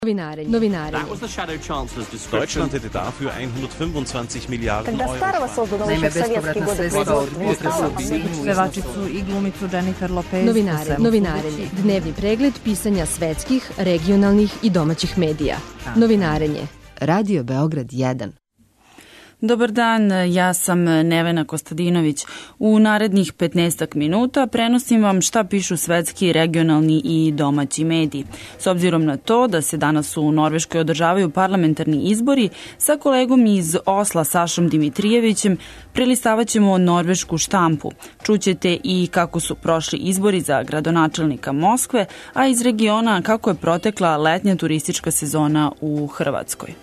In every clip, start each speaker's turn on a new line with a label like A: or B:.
A: Novinare.
B: Deutschland hätte dafür 125 Milijarden Euro.
C: Naime, bespovratna sredstva od pevačicu i glumicu Jennifer Lopez.
A: Novinarenje. Dnevni pregled pisanja svetskih, regionalnih i domaćih medija. Novinarenje. Radio Beograd 1.
D: Dobar dan, ja sam Nevena Kostadinović. U narednih 15 minuta prenosim vam šta pišu svetski, regionalni i domaći mediji. S obzirom na to da se danas u Norveškoj održavaju parlamentarni izbori, sa kolegom iz Osla Sašom Dimitrijevićem prelistavat ćemo norvešku štampu. Čućete i kako su prošli izbori za gradonačelnika Moskve, a iz regiona kako je protekla letnja turistička sezona u Hrvatskoj.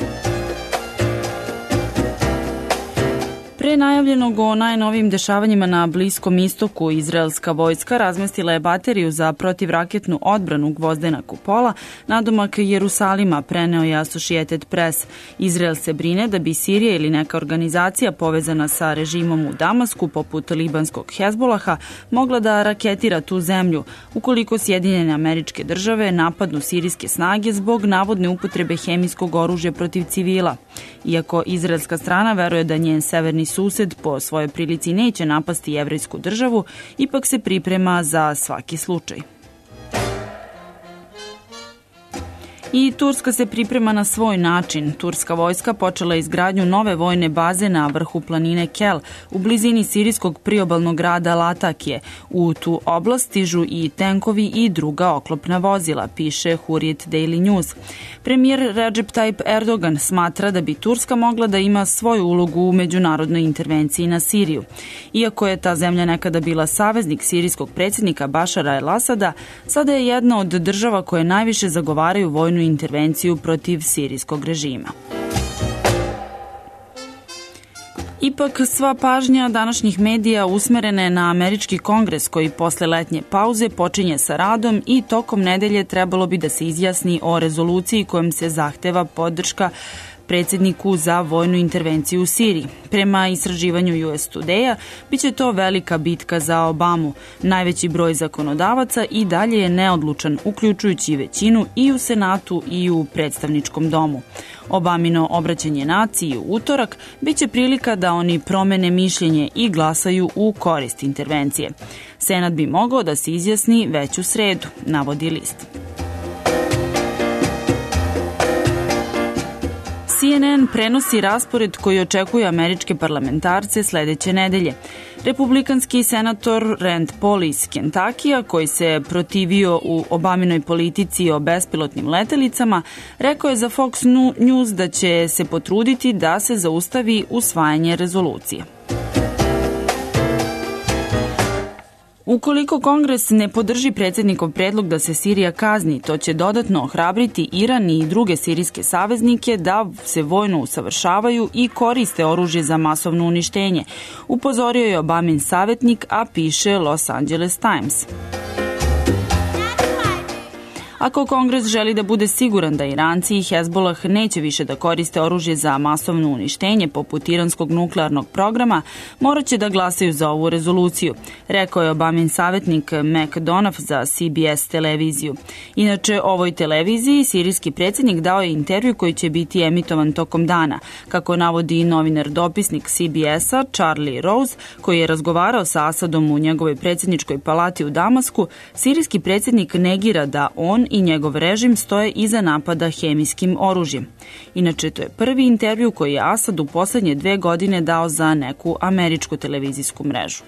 D: Pre najavljenog o najnovijim dešavanjima na Bliskom istoku, izraelska vojska razmestila je bateriju za protivraketnu odbranu Gvozdena kupola nadomak Jerusalima, preneo je Associated Press. Izrael se brine da bi Sirija ili neka organizacija povezana sa režimom u Damasku, poput libanskog Hezbolaha, mogla da raketira tu zemlju, ukoliko Sjedinjene Američke Države napadnu sirijske snage zbog navodne upotrebe hemijskog oružja protiv civila. Iako izraelska strana veruje da njen severni sused po svojoj prilici neće napasti jevrejsku državu, ipak se priprema za svaki slučaj. I Turska se priprema na svoj način. Turska vojska počela izgradnju nove vojne baze na vrhu planine Kel, u blizini sirijskog priobalnog grada Latakije. U tu oblast stižu i tenkovi i druga oklopna vozila, piše Hurriyet Daily News. Premijer Recep Tayyip Erdogan smatra da bi Turska mogla da ima svoju ulogu u međunarodnoj intervenciji na Siriju. Iako je ta zemlja nekada bila saveznik sirijskog predsjednika Bašara el-Asada, sada je jedna od država koje najviše zagovaraju vojnu intervenciju protiv sirijskog režima. Ipak sva pažnja današnjih medija usmerena je na američki kongres koji posle letnje pauze počinje sa radom i tokom nedelje trebalo bi da se izjasni o rezoluciji kojom se zahteva podrška predsjedniku za vojnu intervenciju u Siriji. Prema istraživanju US Today-a, biće to velika bitka za Obamu. Najveći broj zakonodavaca i dalje je neodlučan, uključujući većinu i u Senatu i u predstavničkom domu. Obamino obraćanje naciji u utorak biće prilika da oni promene mišljenje i glasaju u korist intervencije. Senat bi mogao da se izjasni već u sredu, navodi list. CNN prenosi raspored koji očekuje američke parlamentarce sledeće nedelje. Republikanski senator Rand Paul iz Kentakija, koji se protivio u Obaminoj politici o bespilotnim letelicama, rekao je za Fox News da će se potruditi da se zaustavi usvajanje rezolucije. Ukoliko Kongres ne podrži predsjednikov predlog da se Sirija kazni, to će dodatno ohrabriti Iran i druge sirijske saveznike da se vojno usavršavaju i koriste oružje za masovno uništenje, upozorio je Obamin savjetnik, a piše Los Angeles Times. Ako Kongres želi da bude siguran da Iranci i Hezbolah neće više da koriste oružje za masovno uništenje poput iranskog nuklearnog programa, morat će da glasaju za ovu rezoluciju, rekao je Obamin savjetnik McDonough za CBS televiziju. Inače, ovoj televiziji sirijski predsjednik dao je intervju koji će biti emitovan tokom dana. Kako navodi novinar dopisnik CBS-a Charlie Rose, koji je razgovarao sa Asadom u njegovoj predsjedničkoj palati u Damasku, sirijski predsjednik negira da on i njegov režim stoje iza napada hemijskim oružjem. Inače, to je prvi intervju koji je Asad u poslednje 2 godine dao za neku američku televizijsku mrežu.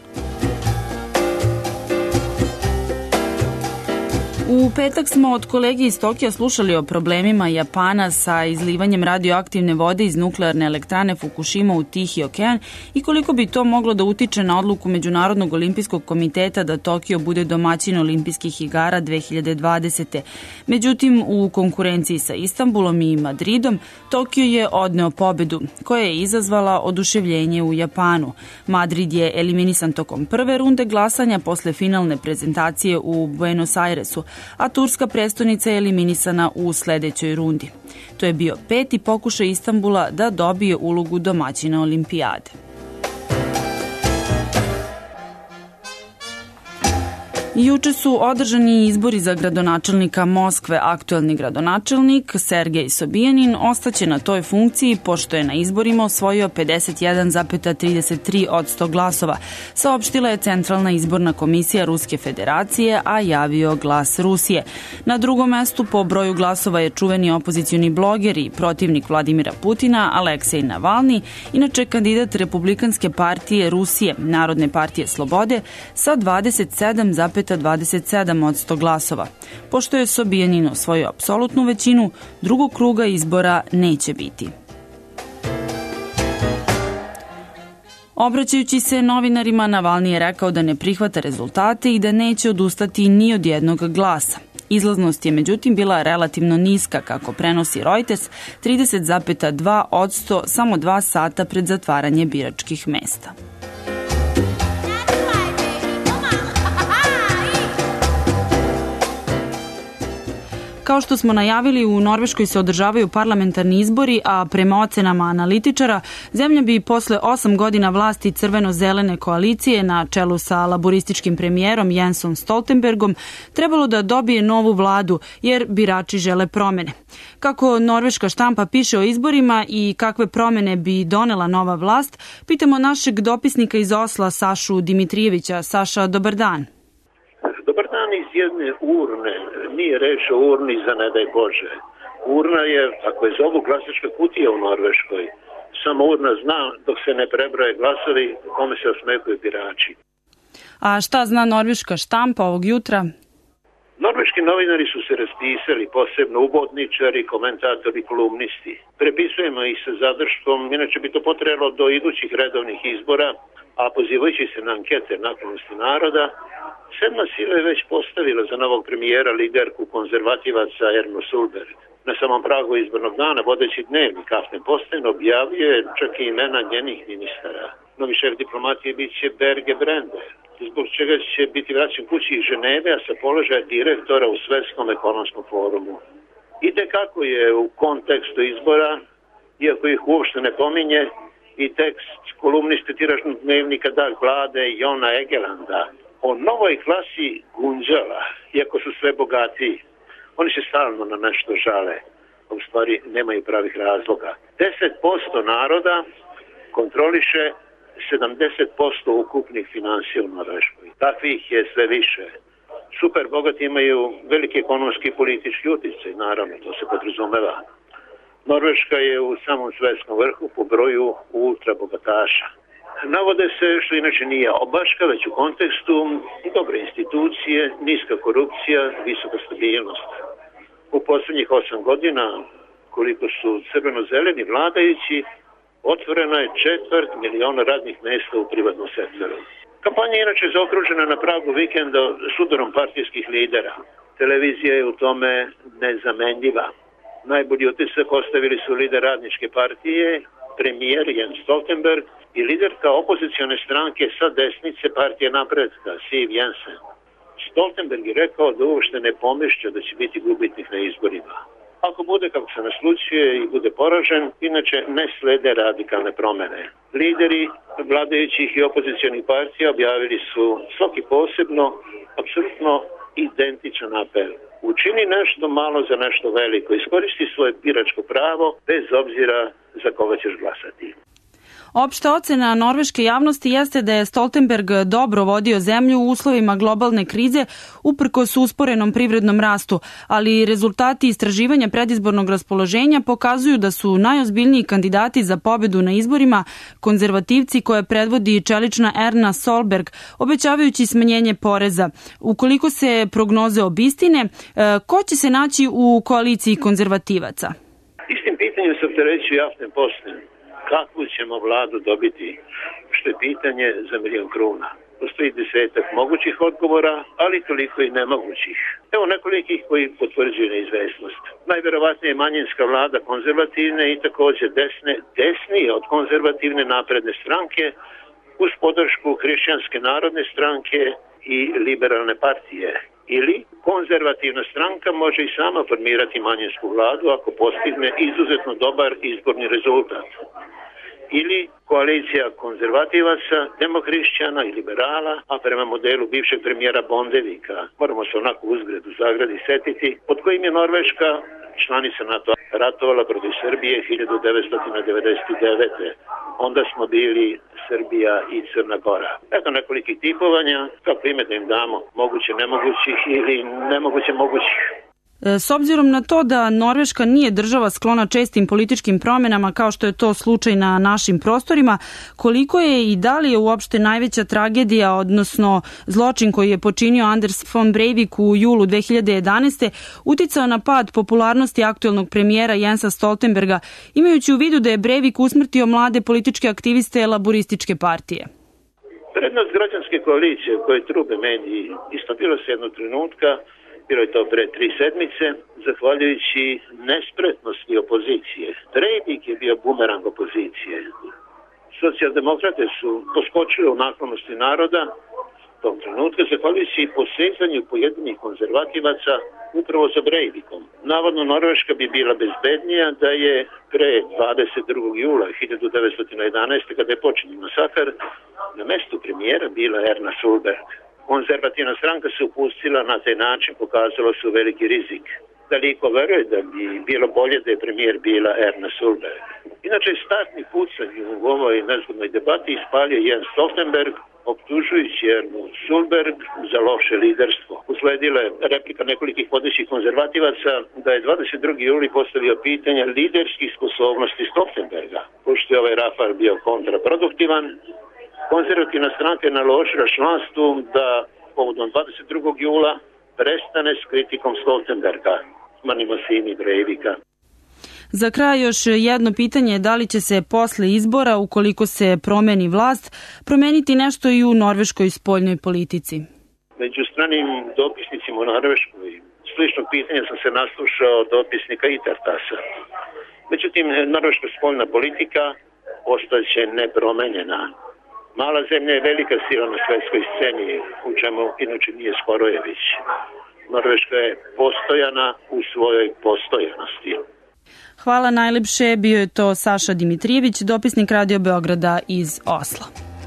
D: U petak smo od kolege iz Tokija slušali o problemima Japana sa izlivanjem radioaktivne vode iz nuklearne elektrane Fukushima u Tihi okean i koliko bi to moglo da utiče na odluku Međunarodnog olimpijskog komiteta da Tokio bude domaćin olimpijskih igara 2020. Međutim, u konkurenciji sa Istanbulom i Madridom, Tokio je odneo pobedu, koja je izazvala oduševljenje u Japanu. Madrid je eliminisan tokom prve runde glasanja posle finalne prezentacije u Buenos Airesu, a turska prestonica je eliminisana u sledećoj rundi. To je bio 5. pokušaj Istanbula da dobije ulogu domaćina olimpijade. Juče su održani izbori za gradonačelnika Moskve. Aktuelni gradonačelnik Sergej Sobjanin ostaće na toj funkciji pošto je na izborima osvojio 51,33% glasova, saopštila je Centralna izborna komisija Ruske federacije, a javio Glas Rusije. Na drugom mestu po broju glasova je čuveni opozicioni bloger i protivnik Vladimira Putina Aleksej Navalni, inače kandidat Republikanske partije Rusije, Narodne partije slobode, sa 27,27% glasova. Pošto je Sobjanin osvojio apsolutnu većinu, drugog kruga izbora neće biti. Obraćajući se novinarima, Navalni je rekao da ne prihvata rezultate i da neće odustati ni od jednog glasa. Izlaznost je međutim bila relativno niska, kako prenosi Reuters, 30,2% samo 2 sata pred zatvaranje biračkih mesta. Kao što smo najavili, u Norveškoj se održavaju parlamentarni izbori, a prema ocenama analitičara, zemlja bi posle 8 godina vlasti crveno-zelene koalicije na čelu sa laborističkim premijerom Jensom Stoltenbergom trebalo da dobije novu vladu, jer birači žele promene. Kako norveška štampa piše o izborima i kakve promene bi donela nova vlast, pitamo našeg dopisnika iz Osla, Sašu Dimitrijevića. Saša, dobar dan.
E: Dobar dan. Iz jedne urne, nije reč o urni za ne daj Bože. Urna je, ako je zovu, glasačka kutija u Norveškoj. Samo urna zna dok se ne prebroje glasovi kome se osmekuju birači.
D: A šta zna norveška štampa ovog jutra?
E: Norveški novinari su se raspisali, posebno uvodničari, komentatori, kolumnisti. Prepisujemo ih sa zadrškom, inače bi to potrebalo do idućih redovnih izbora, a pozivajući se na ankete naklonosti naroda, sedma sila je već postavila za novog premijera liderku konzervativaca Ernu Solberg. Na samom pragu izbornog dana vodeći dnevnik Aftenposten objavljuje čak i imena njenih ministara. Novi šef diplomatije bit će Berge Brende, zbog čega će biti vraćen kući iz Ženeve, a sa položaja direktora u Svetskom ekonomskom forumu. I tekako je u kontekstu izbora, iako ih uopšte ne pominje, i tekst kolumniste tiražnog dnevnika Dag Blade Jona Egelanda o novoj klasi gunđala, iako su sve bogatiji. Oni se stalno na nešto žale, a u stvari nemaju pravih razloga. 10% naroda kontroliše 70% ukupnih finansija u Norveškoj. Takvih je sve više. Super bogati imaju veliki ekonomski i politički utjecaj, naravno, to se podrazumeva. Norveška je u samom svetskom vrhu po broju ultra bogataša. Navode se, što inače nije obaška, već u kontekstu dobre institucije, niska korupcija, visoka stabilnost. U posljednjih 8 godina, koliko su crveno-zeleni vladajući, otvoreno je 250.000 radnih mjesta u privatnom sektoru. Kampanja je inače zaokružena na pragu vikenda sudarom partijskih lidera. Televizija je u tome nezamenljiva. Najbolji utisak ostavili su lider radničke partije, premijer Jens Stoltenberg i liderka opozicione stranke sa desnice partije napretka, Siv Jensen. Stoltenberg je rekao da uopšte ne pomišlja da će biti gubitnik na izborima. Ako bude kako se naslučuje i bude poražen, inače ne slede radikalne promene. Lideri vladajućih i opozicionih partija objavili su svaki posebno, apsolutno identičan apel. Učini nešto malo za nešto veliko, iskoristi svoje biračko pravo bez obzira za koga ćeš glasati.
D: Opšta ocena norveške javnosti jeste da je Stoltenberg dobro vodio zemlju u uslovima globalne krize uprkos usporenom privrednom rastu, ali rezultati istraživanja predizbornog raspoloženja pokazuju da su najozbiljniji kandidati za pobedu na izborima konzervativci koje predvodi čelična Erna Solberg, obećavajući smanjenje poreza. Ukoliko se prognoze obistine, ko će se naći u koaliciji konzervativaca?
E: Istim pitanjem se opterećuje Aftenposten. Kakvu ćemo vladu dobiti, što je pitanje za 1.000.000 kruna. Postoji 10 mogućih odgovora, ali toliko i nemogućih. Evo nekolikih koji potvrđuju neizvesnost. Najverovatnije je manjinska vlada konzervativne i također desnije od konzervativne napredne stranke uz podršku Hrišćanske narodne stranke i liberalne partije. Ili konzervativna stranka može i sama formirati manjinsku vladu ako postigne izuzetno dobar izborni rezultat. ili koalicija konzervativaca, demohrišćana i liberala, a prema modelu bivšeg premijera Bondevika. Moramo se onako uzgred u zagradi setiti, pod kojim je Norveška, članica NATO, ratovala protiv Srbije 1999. Onda smo bili Srbija i Crna Gora. Eto nekolikih tipovanja, kako ime da im damo, moguće nemogućih ili nemoguće mogućih.
D: S obzirom na to da Norveška nije država sklona čestim političkim promjenama kao što je to slučaj na našim prostorima, koliko je i da li je uopšte najveća tragedija, odnosno zločin koji je počinio Anders von Breivik u julu 2011. uticao na pad popularnosti aktuelnog premijera Jensa Stoltenberga, imajući u vidu da je Breivik usmrtio mlade političke aktiviste Laburističke partije?
E: Prednost građanske koalicije koje trube mediji istopilo se jednog trenutka. Bilo je to pre 3 sedmice, zahvaljujući nespretnosti opozicije. Breivik je bio bumerang opozicije. Socijaldemokrate su poskočile u naklonosti naroda tog trenutka, zahvaljujući posezanju pojedinih konzervativaca upravo za Breivikom. Navodno, Norveška bi bila bezbednija da je pre 22. jula 1911. kada je počinjen masakar, na mestu premijera bila Erna Solberg. Konzervativna stranka se upustila na taj način, pokazalo su veliki rizik. Da li iko veruje da bi bilo bolje da je premijer bila Erna Solberg? Inače, startni pucanj u ovoj nezgodnoj debati ispalio Jens Stoltenberg, optužujući Ernu Solberg za loše liderstvo. Usledila je replika nekolikih vodećih konzervativaca da je 22. juli postavio pitanje liderskih sposobnosti Stoltenberga. Pošto je ovaj rafal bio kontraproduktivan, konzervativna stranka je naložila članstvu da povodom 22. jula prestane s kritikom Stoltenberga, manimo se imi Breivika.
D: Za kraj još jedno pitanje, da li će se posle izbora, ukoliko se promeni vlast, promeniti nešto i u norveškoj spoljnoj politici?
E: Među stranim dopisnicima u Norveškoj sličnog pitanja sam se naslušao dopisnika Itertasa. Međutim, norveška spoljna politika ostaće nepromenjena. Mala zemlja je velika sila na svetskoj sceni, u čemu inače nije Skorojević. Norveška je postojana u svojoj postojanosti.
D: Hvala najlepše, bio je to Saša Dimitrijević, dopisnik Radio Beograda iz Osla.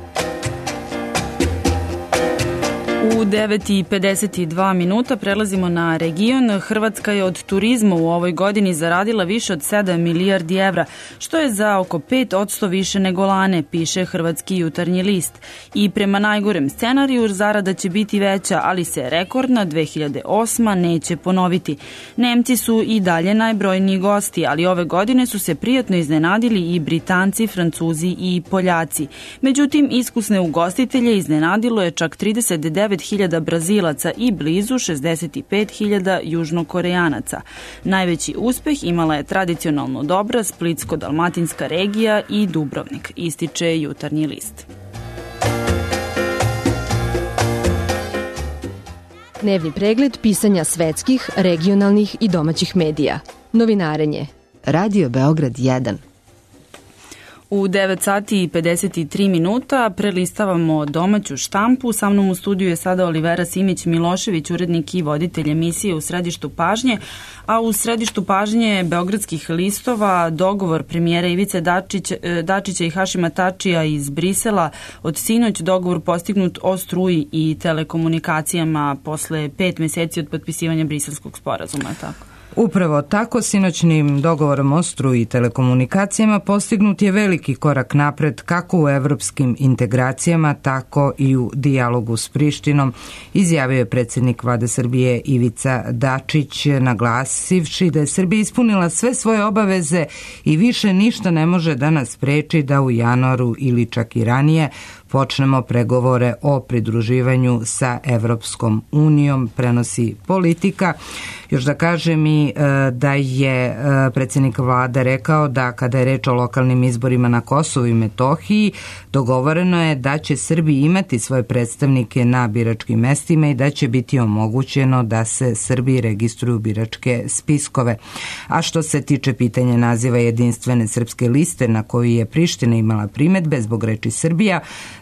D: U 9:52 prelazimo na region. Hrvatska je od turizma u ovoj godini zaradila više od 7 milijardi evra, što je za oko 5% više nego lane, piše Hrvatski jutarnji list. I prema najgorem scenariju zarada će biti veća, ali se rekordna 2008. neće ponoviti. Nemci su i dalje najbrojniji gosti, ali ove godine su se prijatno iznenadili i Britanci, Francuzi i Poljaci. Međutim, iskusne ugostitelje iznenadilo je čak 39.000 Brazilaca i blizu 65.000 Južnokorejanaca. Najveći uspeh imala je tradicionalno dobra Splitsko-dalmatinska regija i Dubrovnik, ističe jutarnji list.
A: Dnevni pregled pisanja svetskih, regionalnih i domaćih medija. Novinarenje. Radio Beograd 1.
D: U 9:53 prelistavamo domaću štampu. Sa mnom u studiju je sada Olivera Simić-Milošević, urednik i voditelj emisije U središtu pažnje. A u središtu pažnje beogradskih listova dogovor premijera Ivice Dačića i Hašima Tačija iz Brisela od sinoć, dogovor postignut o struji i telekomunikacijama posle 5 meseci od potpisivanja briselskog sporazuma, tako?
F: Upravo tako, sinoćnim dogovorom o struji i telekomunikacijama postignut je veliki korak napred kako u evropskim integracijama, tako i u dijalogu s Prištinom, izjavio je predsjednik Vlade Srbije Ivica Dačić, naglasivši da je Srbija ispunila sve svoje obaveze i više ništa ne može da nas spreči da u januaru ili čak i ranije počnemo pregovore o pridruživanju sa Evropskom unijom, prenosi Politika. Još da kažem i da je predsjednik vlade rekao da kada je reč o lokalnim izborima na Kosovu i Metohiji, dogovoreno je da će Srbi imati svoje predstavnike na biračkim mestima i da će biti omogućeno da se Srbi registruju biračke spiskove. A što se tiče pitanja naziva jedinstvene srpske liste na koju je Priština imala primedbe zbog reči Srbija,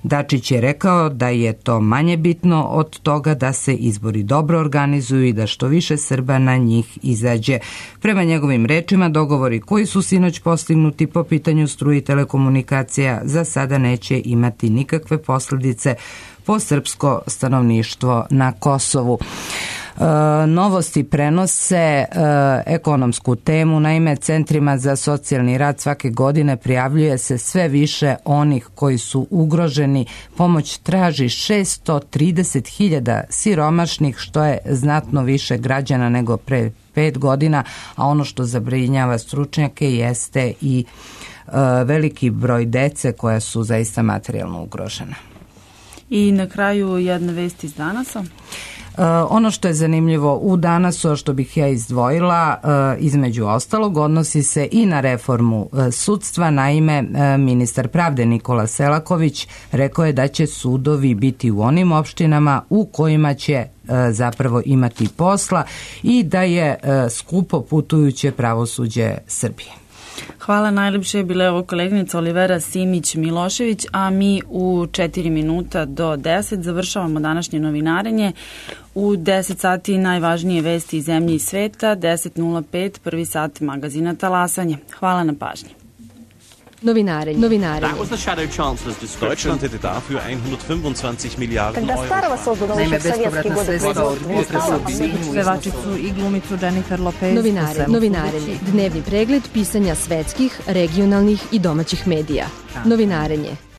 F: Dačić je rekao da je to manje bitno od toga da se izbori dobro organizuju i da što više Srba na njih izađe. Prema njegovim rečima, dogovori koji su sinoć postignuti po pitanju struje i telekomunikacija za sada neće imati nikakve posljedice po srpsko stanovništvo na Kosovu. Novosti prenose ekonomsku temu. Naime, centrima za socijalni rad svake godine prijavljuje se sve više onih koji su ugroženi. Pomoć traži 630.000 siromašnih, što je znatno više građana nego pre 5 godina, a ono što zabrinjava stručnjake jeste i veliki broj dece koja su zaista materijalno ugrožena.
D: I na kraju jedna vest iz Danasa.
F: Ono što je zanimljivo u Danasu, a što bih ja izdvojila, između ostalog, odnosi se i na reformu sudstva. Naime, ministar pravde Nikola Selaković rekao je da će sudovi biti u onim opštinama u kojima će zapravo imati posla i da je skupo putujuće pravosuđe Srbije.
D: Hvala, najlepše je bila ovo koleginica Olivera Simić-Milošević, a mi u 4 minuta do 10 završavamo današnje novinarenje. U 10 sati najvažnije vesti iz zemlje i sveta, 10.05 prvi sat magazina Talasanje. Hvala na pažnji.
A: Novinare.
B: That was the Shadow Chancellor's description. Deutschland hätte dafür 125 Milliarden
C: Naime, bespovratna sredstva od pevačicu i glumicu Jennifer Lopez.
A: Novinarenje. Dnevni pregled pisanja svetskih, regionalnih i domaćih medija. Novinarenje.